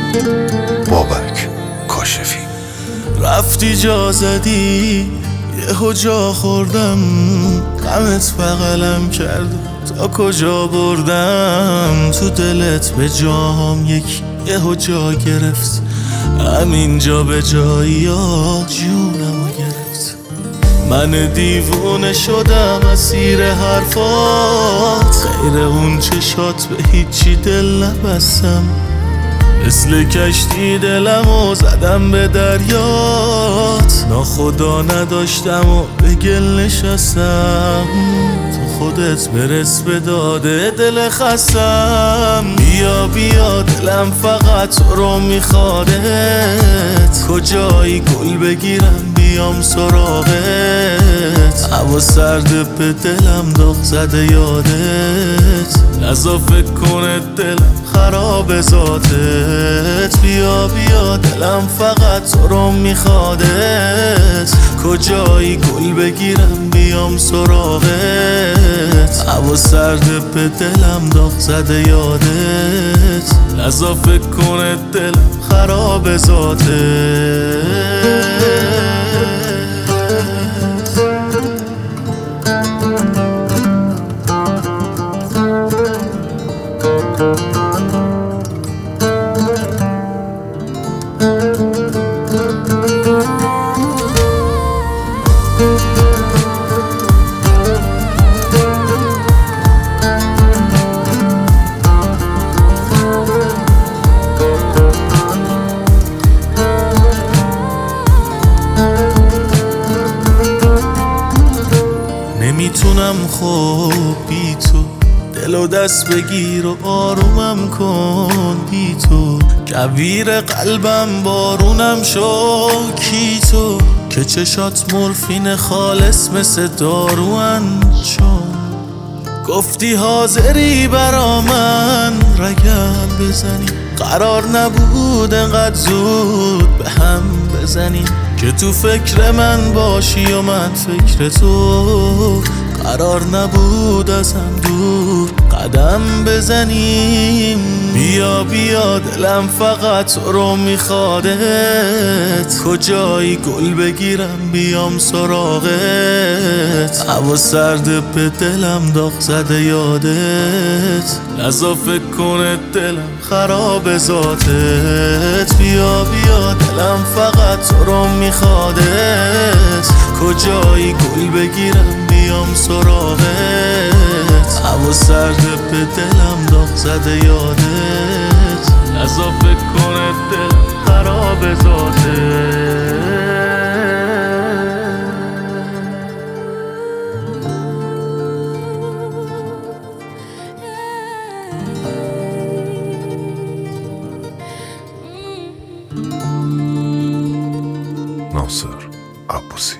بابک کاشفی. رفتی جا زدی یهو جا خوردم، غمت بغلم کرد تا کجا بردم. تو دلت به جام یک یهو جا گرفت، همینجا به جایی ها جونمو گرفت. من دیوونه شدم اسیر حرفات، غیر اون چشات به هیچی دل نبستم. مثل کشتی دلمو زدم به دریات، ناخدا نداشتم و به گل نشستم. تو خودت برس به داده دل خستم. بیا بیا دلم فقط تو رو میخوادت، کجایی گل بگیرم بیام سراغت. هوا سرد به دلم داغ زده یادت، نزا فکر کنه دلم خراب ذاتت. بیا بیا دلم فقط تو رو میخوادت، کجایی گل بگیرم بیام سراغت. هوا سرد به دلم داغ زده یادت، نزا فکر کنه دلم خراب ذاتت. نمیتونم خب بی تو، دل و دست بگیر و آرومم کن بی تو. کویر قلبم بارونم شو کی تو، که چشات مورفین خالص مثل داروان. چون گفتی حاضری برا من رگم بزنی، قرار نبود انقدر زود به هم بزنی. که تو فکر من باشی و من فکر تو، قرار نبود ازم دور قدم بزنیم. بیا بیا دلم فقط تو رو میخوادت، کجایی گل بگیرم بیام سراغت. هوا سرد به دلم داغ زده یادت، نزا فکر کنه دلم خراب ذاتت. بیا بیا دلم فقط تو رو میخوادت، کجایی گل بگیرم بیام سراغت. هوا سرد به دلم داغ زده یادت، نزا فکر کنه دلم خراب ذاتت. ناصر عباسی.